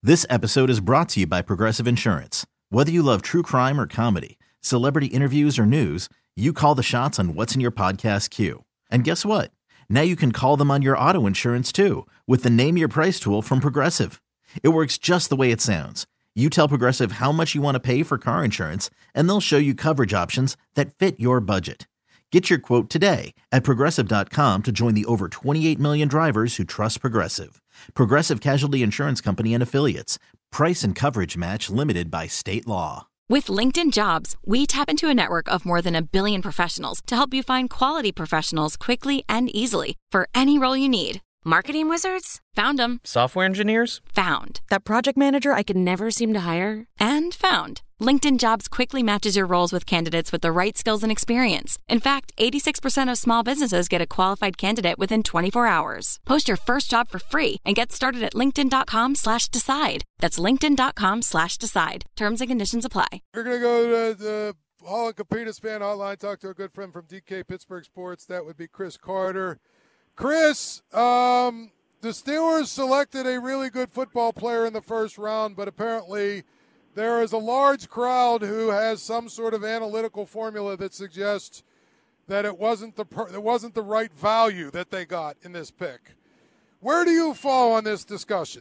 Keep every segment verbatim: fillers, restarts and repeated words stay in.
This episode is brought to you by Progressive Insurance. Whether you love true crime or comedy, celebrity interviews or news, you call the shots on what's in your podcast queue. And guess what? Now you can call them on your auto insurance too with the Name Your Price tool from Progressive. It works just the way it sounds. You tell Progressive how much you want to pay for car insurance, and they'll show you coverage options that fit your budget. Get your quote today at Progressive dot com to join the over twenty-eight million drivers who trust Progressive. Progressive Casualty Insurance Company and Affiliates. Price and coverage match limited by state law. With LinkedIn Jobs, we tap into a network of more than a billion professionals to help you find quality professionals quickly and easily for any role you need. Marketing wizards? Found them. Software engineers? Found. That project manager I could never seem to hire? And found. LinkedIn Jobs quickly matches your roles with candidates with the right skills and experience. In fact, eighty-six percent of small businesses get a qualified candidate within twenty-four hours. Post your first job for free and get started at linkedin.com slash decide. That's linkedin.com slash decide. Terms and conditions apply. We're going to go to the Hall and Capitas fan hotline, talk to our good friend from D K Pittsburgh Sports. That would be Chris Carter. Chris, um, the Steelers selected a really good football player in the first round, but apparently there is a large crowd who has some sort of analytical formula that suggests that it wasn't the per- it wasn't the right value that they got in this pick. Where do you fall on this discussion?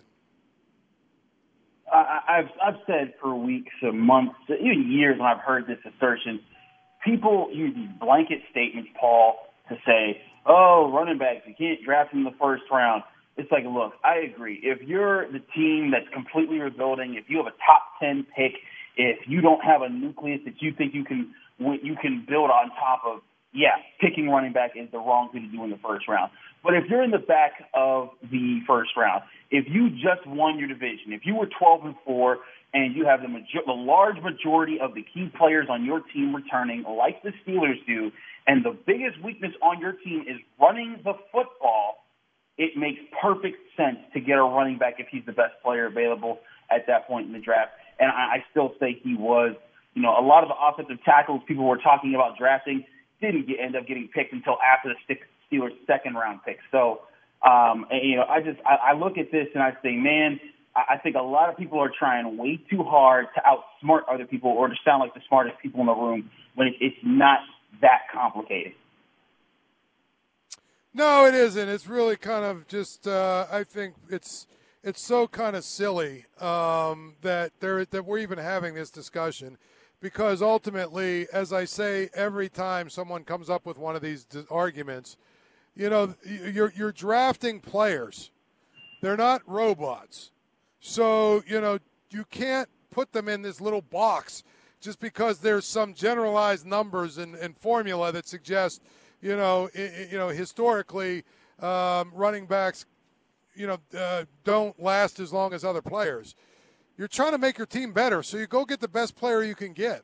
I, I've I've said for weeks or months, even years, when I've heard this assertion, people use these blanket statements, Paul, to say, oh, running backs, you can't draft them in the first round. It's like, look, I agree. If you're the team that's completely rebuilding, if you have a top ten pick, if you don't have a nucleus that you think you can you can build on top of, yeah, picking running back is the wrong thing to do in the first round. But if you're in the back of the first round, if you just won your division, if you were twelve and four and you have the, major- the large majority of the key players on your team returning, like the Steelers do, and the biggest weakness on your team is running the football, it makes perfect sense to get a running back if he's the best player available at that point in the draft. And I, I still say he was. You know, a lot of the offensive tackles people were talking about drafting didn't get, end up getting picked until after the Steelers' second-round pick. So, um, and, you know, I just I, I look at this and I say, man, I, I think a lot of people are trying way too hard to outsmart other people or to sound like the smartest people in the room when it, it's not that complicated. No, it isn't. It's really kind of just. Uh, I think it's it's so kind of silly um, that there that we're even having this discussion, because ultimately, as I say every time someone comes up with one of these arguments, you know, you're you're drafting players. They're not robots, so you know you can't put them in this little box just because there's some generalized numbers and, and formula that suggest. You know, it, you know, historically, um, running backs, you know, uh, don't last as long as other players. You're trying to make your team better, so you go get the best player you can get.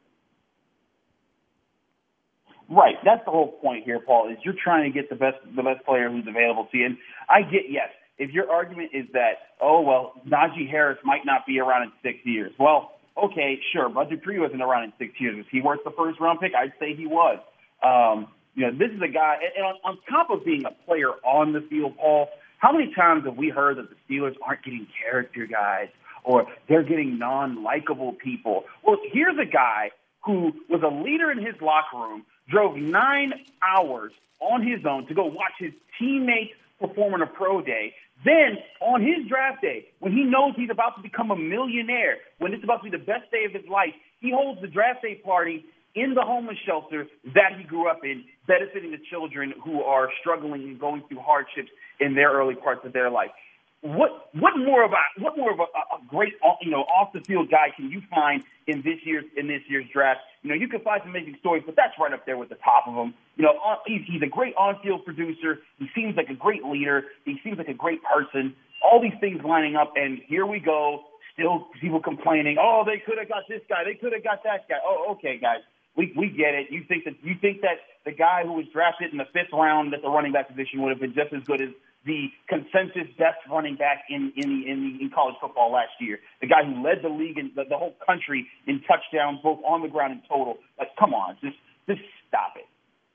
Right. That's the whole point here, Paul, is you're trying to get the best the best player who's available to you. And I get, yes, if your argument is that, oh, well, Najee Harris might not be around in six years. Well, okay, sure, Bud Dupree wasn't around in six years. Was he worth the first-round pick? I'd say he was. Um You know, this is a guy, and on, on top of being a player on the field, Paul, how many times have we heard that the Steelers aren't getting character guys or they're getting non-likable people? Well, here's a guy who was a leader in his locker room, drove nine hours on his own to go watch his teammates perform on a pro day. Then, on his draft day, when he knows he's about to become a millionaire, when it's about to be the best day of his life, he holds the draft day party in the homeless shelter that he grew up in, benefiting the children who are struggling and going through hardships in their early parts of their life. What what more about what more of a, a great you know off the field guy can you find in this year's in this year's draft? You know, you can find some amazing stories, but that's right up there with the top of them. You know, he's, he's a great on-field producer. He seems like a great leader. He seems like a great person. All these things lining up, and here we go. Still, people complaining. Oh, they could have got this guy. They could have got that guy. Oh, okay, guys. We we get it. You think that you think that the guy who was drafted in the fifth round at the running back position would have been just as good as the consensus best running back in in the, in, the, in college football last year, the guy who led the league and the, the whole country in touchdowns, both on the ground and total. Like, come on, just just stop it.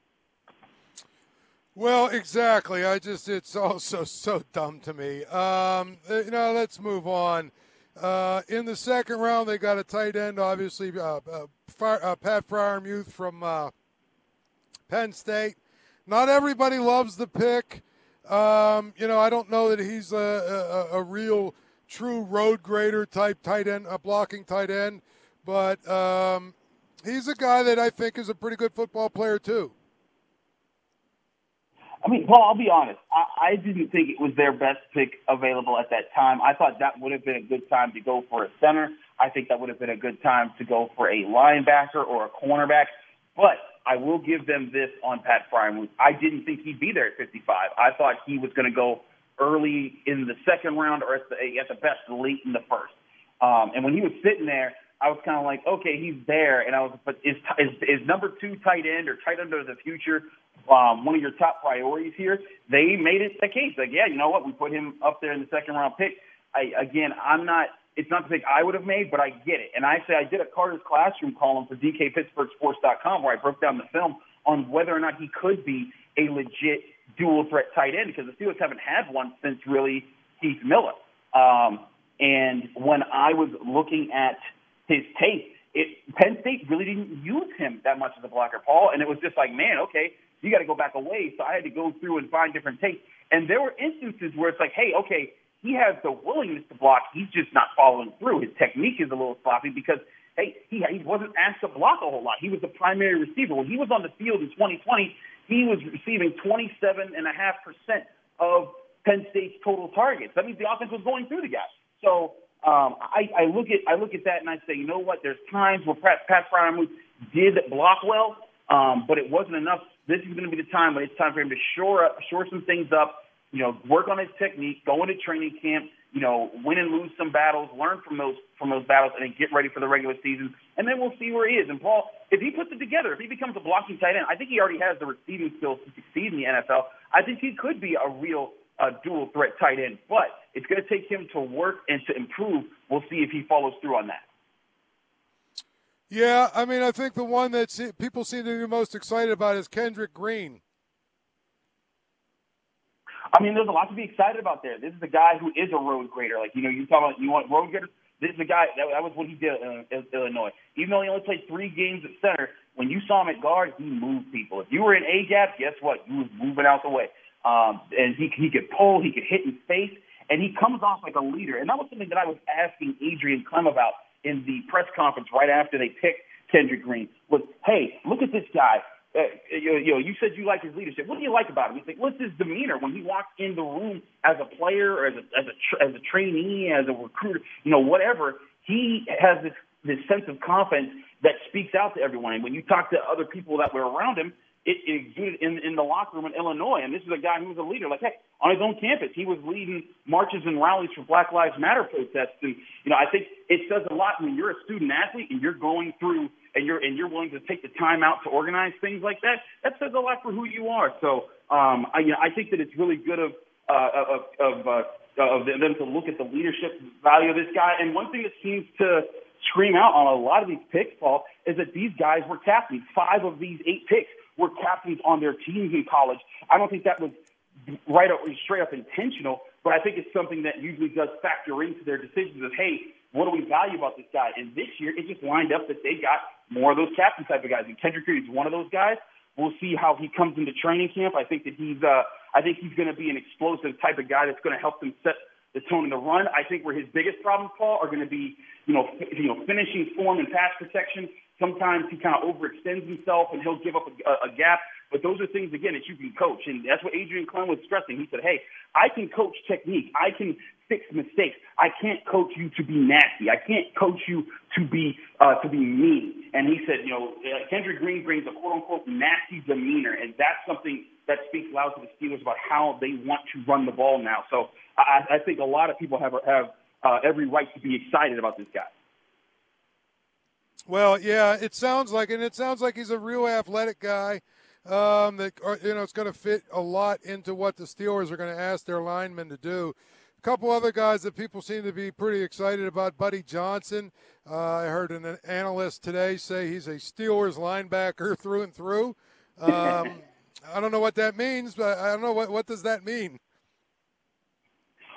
Well, exactly. I just, it's also so dumb to me. Um, you know, let's move on. Uh, in the second round, they got a tight end, obviously, uh, uh, Fire, uh, Pat Freiermuth from uh, Penn State. Not everybody loves the pick. Um, you know, I don't know that he's a, a, a real, true road grader type tight end, a blocking tight end, but um, he's a guy that I think is a pretty good football player too. I mean, Paul, I'll be honest. I, I didn't think it was their best pick available at that time. I thought that would have been a good time to go for a center. I think that would have been a good time to go for a linebacker or a cornerback. But I will give them this on Pat Freiermuth. I didn't think he'd be there at fifty-five. I thought he was going to go early in the second round or at the, at the best late in the first. Um, and when he was sitting there, I was kind of like, okay, he's there. And I was, but is, is, is number two tight end or tight end of the future um, one of your top priorities here? They made it the case. Like, yeah, you know what? We put him up there in the second round pick. I, again, I'm not, it's not the pick I would have made, but I get it. And I say I did a Carter's Classroom column for D K Pittsburgh Sports dot com where I broke down the film on whether or not he could be a legit dual threat tight end because the Steelers haven't had one since really Heath Miller. Um, and when I was looking at his tape, it, Penn State really didn't use him that much as a blocker, Paul, and it was just like, man, okay, you got to go back away. So I had to go through and find different tapes. And there were instances where it's like, hey, okay, he has the willingness to block. He's just not following through. His technique is a little sloppy because, hey, he, he wasn't asked to block a whole lot. He was the primary receiver. When he was on the field in twenty twenty, he was receiving twenty-seven point five percent of Penn State's total targets. That means the offense was going through the guy. So um, I, I look at I look at that and I say, you know what? There's times where Pat, Pat Freiermuth did block well, um, but it wasn't enough. This is going to be the time when it's time for him to shore up, shore some things up. You know, work on his technique, go into training camp, you know, win and lose some battles, learn from those from those battles, and then get ready for the regular season. And then we'll see where he is. And, Paul, if he puts it together, if he becomes a blocking tight end, I think he already has the receiving skills to succeed in the N F L. I think he could be a real uh, dual-threat tight end. But it's going to take him to work and to improve. We'll see if he follows through on that. Yeah, I mean, I think the one that people seem to be most excited about is Kendrick Green. I mean, there's a lot to be excited about there. This is a guy who is a road grader. Like, you know, you talk about you want road graders. This is a guy that, that was what he did in Illinois. Even though he only played three games at center, when you saw him at guard, he moved people. If you were in A gap, guess what? You was moving out the way. Um, and he he could pull, he could hit in space, and he comes off like a leader. And that was something that I was asking Adrian Clem about in the press conference right after they picked Kendrick Green. Was, hey, look at this guy. Uh, you, you know, you said you like his leadership. What do you like about him? He's like, what's his demeanor when he walks in the room as a player, or as a as a as a trainee, as a recruiter, you know, whatever. He has this this sense of confidence that speaks out to everyone. And when you talk to other people that were around him, it, it exuded in in the locker room in Illinois. And this is a guy who was a leader. Like, hey, on his own campus, he was leading marches and rallies for Black Lives Matter protests. And you know, I think it says a lot when you're a student athlete and you're going through. And you're and you're willing to take the time out to organize things like that. That says a lot for who you are. So um, I, you know, I think that it's really good of uh, of of, uh, of them to look at the leadership value of this guy. And one thing that seems to scream out on a lot of these picks, Paul, is that these guys were captains. Five of these eight picks were captains on their teams in college. I don't think that was right up, straight up intentional, but I think it's something that usually does factor into their decisions of, hey, what do we value about this guy? And this year, it just lined up that they got more of those captain type of guys. And Kendrick Green is one of those guys. We'll see how he comes into training camp. I think that he's, uh, I think he's going to be an explosive type of guy that's going to help them set the tone in the run. I think where his biggest problems, Paul, are going to be, you know, f- you know, finishing form and pass protection. Sometimes he kind of overextends himself and he'll give up a, a, a gap. But those are things, again, that you can coach. And that's what Adrian Clem was stressing. He said, hey, I can coach technique. I can fix mistakes. I can't coach you to be nasty. I can't coach you to be uh, to be mean. And he said, you know, uh, Kendrick Green brings a quote-unquote nasty demeanor, and that's something that speaks loud to the Steelers about how they want to run the ball now. So I, I think a lot of people have have uh, every right to be excited about this guy. Well, yeah, it sounds like, and it sounds like he's a real athletic guy. Um, that you know, it's going to fit a lot into what the Steelers are going to ask their linemen to do. A couple other guys that people seem to be pretty excited about. Buddy Johnson. Uh, I heard an analyst today say he's a Steelers linebacker through and through. Um, I don't know what that means, but I don't know what what does that mean.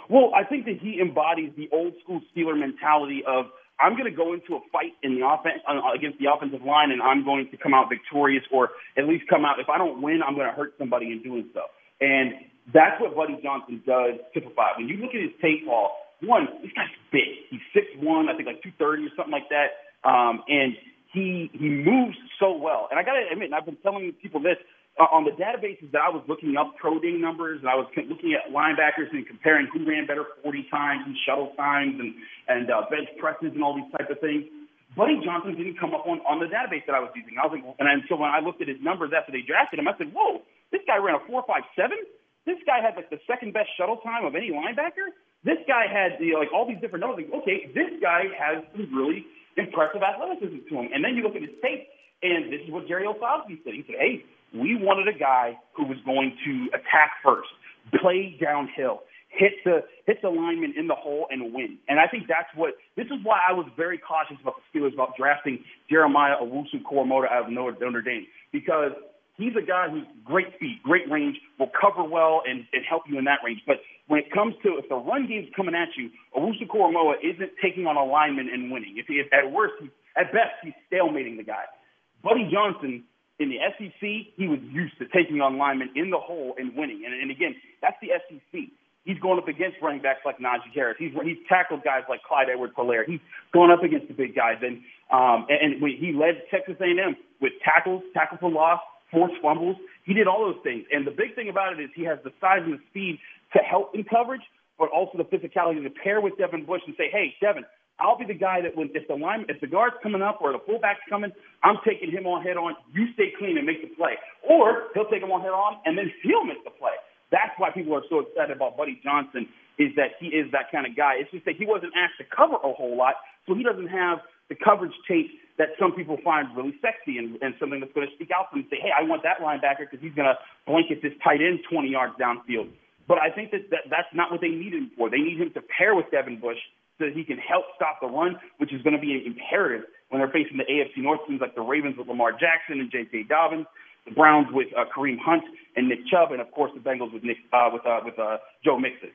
Well, I think that he embodies the old school Steeler mentality of, I'm going to go into a fight in the offense uh, against the offensive line, and I'm going to come out victorious, or at least come out. If I don't win, I'm going to hurt somebody in doing so. And that's what Buddy Johnson does typify. When you look at his tape, Paul, one, this guy's big. He's six one, I think like two thirty or something like that. Um, and he he moves so well. And I got to admit, and I've been telling people this, uh, on the databases that I was looking up pro day numbers, and I was looking at linebackers and comparing who ran better forty times and shuttle times and, and uh, bench presses and all these types of things. Buddy Johnson didn't come up on, on the database that I was using. I was like, and so when I looked at his numbers after they drafted him, I said, whoa, this guy ran a four five seven? This guy had like the second best shuttle time of any linebacker? This guy had you know, like all these different numbers. Like, okay, this guy has some really impressive athleticism to him. And then you look at his tape, and this is what Jerry Osowski said. He said, hey, we wanted a guy who was going to attack first, play downhill, hit the hit the lineman in the hole and win. And I think that's what – this is why I was very cautious about the Steelers about drafting Jeremiah Owusu-Koramoah out of Notre Dame, because he's a guy who's great speed, great range, will cover well and, and help you in that range. But when it comes to if the run game's coming at you, Owusu-Koramoah isn't taking on a lineman and winning. If, if at worst, he, at best, he's stalemating the guy. Buddy Johnson – in the S E C, he was used to taking on linemen in the hole and winning. And, and again, that's the S E C. He's going up against running backs like Najee Harris. He's he's tackled guys like Clyde Edwards-Helaire. He's going up against the big guys. And um, and, and when he led Texas A and M with tackles, tackle for loss, forced fumbles. He did all those things. And the big thing about it is he has the size and the speed to help in coverage, but also the physicality to pair with Devin Bush and say, hey, Devin, I'll be the guy that when if the line if the guard's coming up or the fullback's coming, I'm taking him on head on. You stay clean and make the play. Or he'll take him on head on and then he'll make the play. That's why people are so excited about Buddy Johnson, is that he is that kind of guy. It's just that he wasn't asked to cover a whole lot, so he doesn't have the coverage tape that some people find really sexy and, and something that's going to speak out to them and say, hey, I want that linebacker because he's going to blanket this tight end twenty yards downfield. But I think that, that that's not what they need him for. They need him to pair with Devin Bush so that he can help stop the run, which is going to be imperative when they're facing the A F C North teams like the Ravens with Lamar Jackson and J K. Dobbins, the Browns with uh, Kareem Hunt and Nick Chubb, and of course the Bengals with Nick uh, with uh, with uh, Joe Mixon.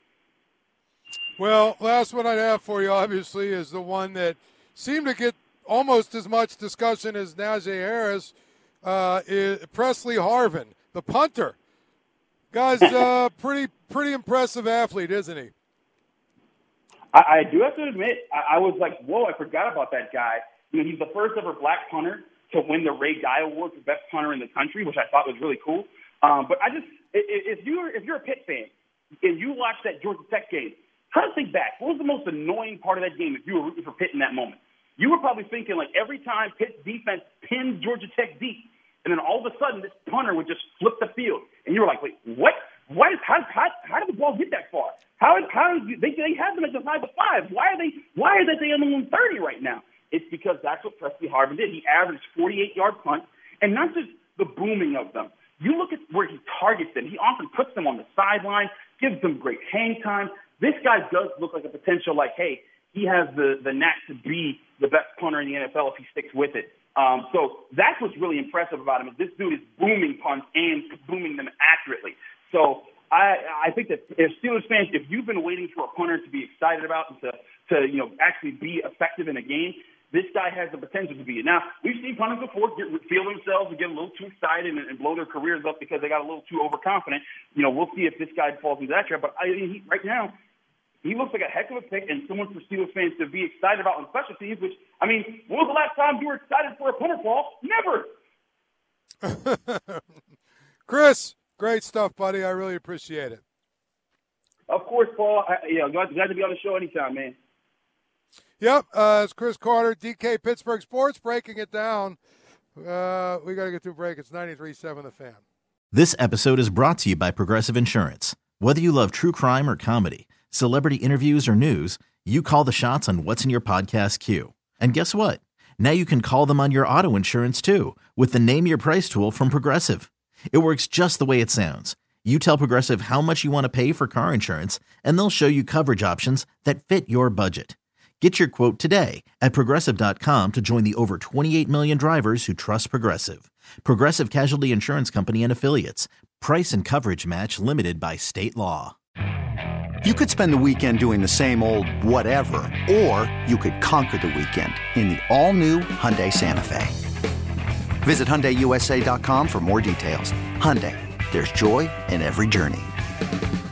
Well, last one I'd have for you, obviously, is the one that seemed to get almost as much discussion as Najee Harris, uh, is Presley Harvin, the punter. Guy's uh, pretty pretty impressive athlete, isn't he? I, I do have to admit, I, I was like, whoa, I forgot about that guy. You know, he's the first ever black punter to win the Ray Guy Award for best punter in the country, which I thought was really cool. Um, but I just, if you're if you're a Pitt fan and you watch that Georgia Tech game, try to think back. What was the most annoying part of that game if you were rooting for Pitt in that moment? You were probably thinking, like, every time Pitt's defense pinned Georgia Tech deep, and then all of a sudden this punter would just flip the field, and you were like, wait, what? What is, how, how, how did the ball get that far? How, how they they have them at the five to five? Why are they why are they on the one thirty right now? It's because that's what Presley Harvin did. He averaged forty-eight yard punts, and not just the booming of them. You look at where he targets them. He often puts them on the sideline, gives them great hang time. This guy does look like a potential, like, hey, he has the, the knack to be the best punter in the N F L if he sticks with it. Um, so that's what's really impressive about him, is this dude is booming punts and booming them accurately. So I, I think that if Steelers fans, if you've been waiting for a punter to be excited about and to, to you know, actually be effective in a game, this guy has the potential to be it. Now, we've seen punters before get, feel themselves and get a little too excited and, and blow their careers up because they got a little too overconfident. You know, we'll see if this guy falls into that trap. But I, he, right now, he looks like a heck of a pick and someone for Steelers fans to be excited about on special teams, which, I mean, when was the last time you were excited for a punter, Paul? Never. Chris, great stuff, buddy. I really appreciate it. Of course, Paul. I, you know, glad, glad to be on the show anytime, man. Yep, uh, it's Chris Carter, D K Pittsburgh Sports, breaking it down. Uh, we got to get to a break. It's ninety-three point seven The Fan. This episode is brought to you by Progressive Insurance. Whether you love true crime or comedy, celebrity interviews or news, you call the shots on what's in your podcast queue. And guess what? Now you can call them on your auto insurance too with the Name Your Price tool from Progressive. It works just the way it sounds. You tell Progressive how much you want to pay for car insurance, and they'll show you coverage options that fit your budget. Get your quote today at Progressive dot com to join the over twenty-eight million drivers who trust Progressive. Progressive Casualty Insurance Company and Affiliates. Price and coverage match limited by state law. You could spend the weekend doing the same old whatever, or you could conquer the weekend in the all-new Hyundai Santa Fe. Visit Hyundai U S A dot com for more details. Hyundai, there's joy in every journey.